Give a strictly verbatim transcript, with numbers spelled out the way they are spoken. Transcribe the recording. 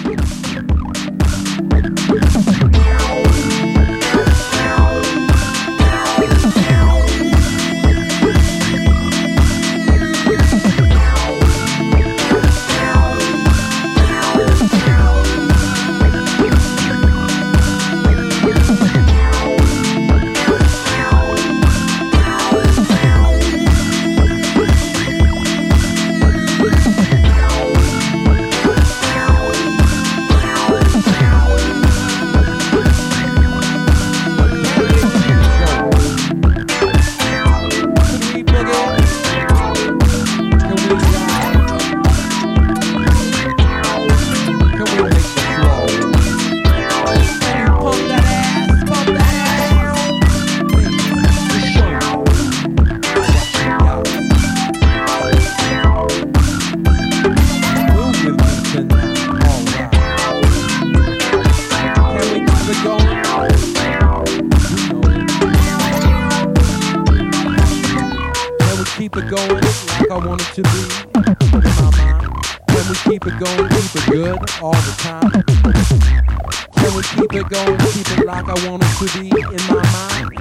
Keep it going like I want it to be in my mind. Can we keep it going, keep it good all the time? Can we keep it going, keep it like I want it to be in my mind?